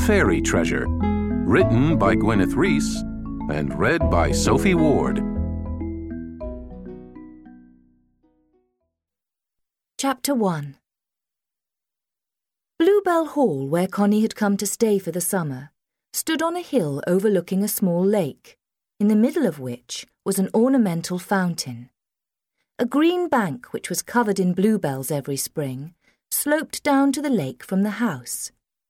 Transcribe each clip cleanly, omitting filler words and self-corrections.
Fairy Treasure, written by Gwyneth Reese and read by Sophie Ward. Chapter 1. Bluebell Hall, where Connie had come to stay for the summer, stood on a hill overlooking a small lake, in the middle of which was an ornamental fountain. A green bank, which was covered in bluebells every spring, sloped down to the lake from the house.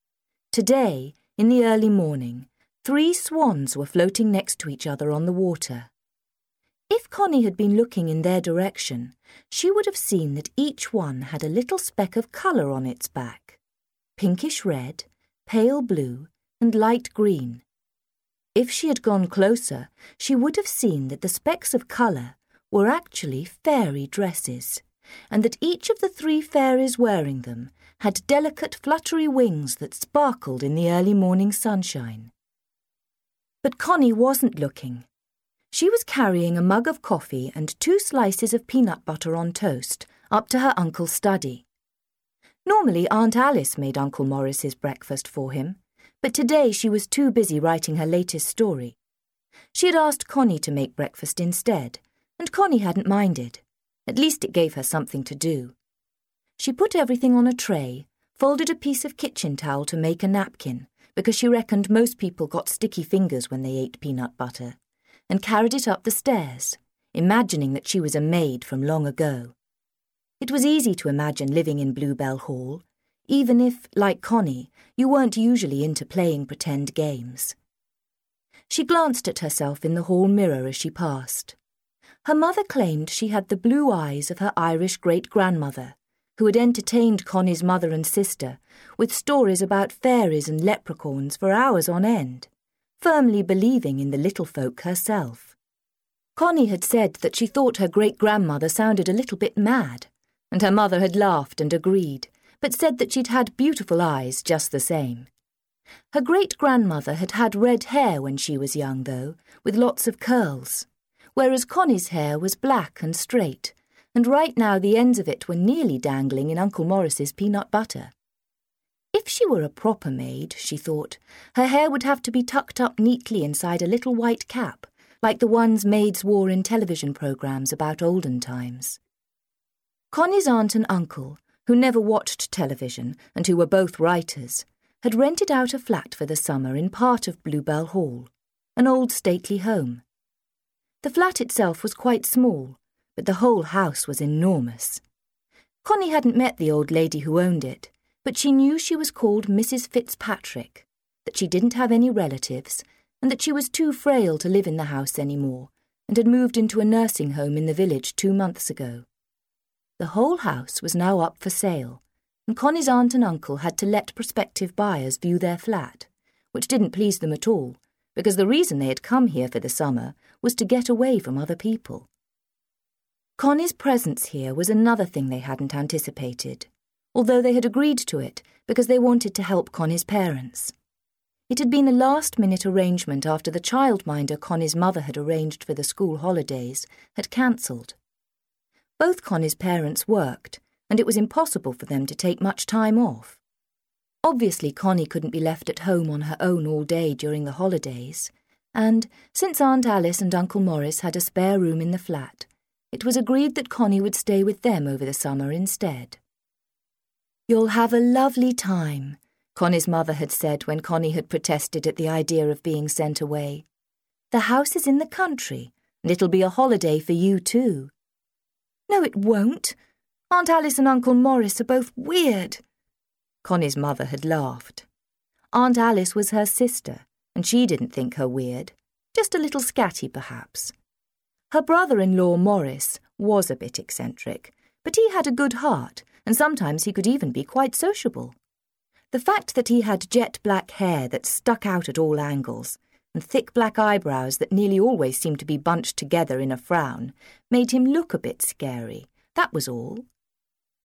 Today, in the early morning, 3 swans were floating next to each other on the water. If Connie had been looking in their direction, she would have seen that each one had a little speck of colour on its back: pinkish red, pale blue, and light green. If she had gone closer, she would have seen that the specks of colour were actually fairy dresses, and that each of the 3 fairies wearing them had delicate fluttery wings that sparkled in the early morning sunshine. But Connie wasn't looking. She was carrying a mug of coffee and 2 slices of peanut butter on toast up to her uncle's study. Normally Aunt Alice made Uncle Morris his breakfast for him, but today she was too busy writing her latest story. She had asked Connie to make breakfast instead, and Connie hadn't minded. At least it gave her something to do. She put everything on a tray, folded a piece of kitchen towel to make a napkin, because she reckoned most people got sticky fingers when they ate peanut butter, and carried it up the stairs, imagining that she was a maid from long ago. It was easy to imagine living in Bluebell Hall, even if, like Connie, you weren't usually into playing pretend games. She glanced at herself in the hall mirror as she passed. Her mother claimed she had the blue eyes of her Irish great-grandmother, who had entertained Connie's mother and sister with stories about fairies and leprechauns for hours on end, firmly believing in the little folk herself. Connie had said that she thought her great-grandmother sounded a little bit mad, and her mother had laughed and agreed, but said that she'd had beautiful eyes just the same. Her great-grandmother had had red hair when she was young, though, with lots of curls, whereas Connie's hair was black and straight, and right now the ends of it were nearly dangling in Uncle Morris's peanut butter. If she were a proper maid, she thought, her hair would have to be tucked up neatly inside a little white cap, like the ones maids wore in television programmes about olden times. Connie's aunt and uncle, who never watched television and who were both writers, had rented out a flat for the summer in part of Bluebell Hall, an old stately home. The flat itself was quite small, but the whole house was enormous. Connie hadn't met the old lady who owned it, but she knew she was called Mrs. Fitzpatrick, that she didn't have any relatives, and that she was too frail to live in the house any more, and had moved into a nursing home in the village 2 months ago. The whole house was now up for sale, and Connie's aunt and uncle had to let prospective buyers view their flat, which didn't please them at all, because the reason they had come here for the summer was to get away from other people. Connie's presence here was another thing they hadn't anticipated, although they had agreed to it because they wanted to help Connie's parents. It had been a last-minute arrangement after the childminder Connie's mother had arranged for the school holidays had cancelled. Both Connie's parents worked, and it was impossible for them to take much time off. Obviously, Connie couldn't be left at home on her own all day during the holidays, and, since Aunt Alice and Uncle Morris had a spare room in the flat, it was agreed that Connie would stay with them over the summer instead. "You'll have a lovely time," Connie's mother had said when Connie had protested at the idea of being sent away. "The house is in the country, and it'll be a holiday for you too." "No, it won't. Aunt Alice and Uncle Morris are both weird." Connie's mother had laughed. Aunt Alice was her sister, and she didn't think her weird, just a little scatty perhaps. Her brother-in-law Morris was a bit eccentric, but he had a good heart, and sometimes he could even be quite sociable. The fact that he had jet black hair that stuck out at all angles, and thick black eyebrows that nearly always seemed to be bunched together in a frown, made him look a bit scary, that was all.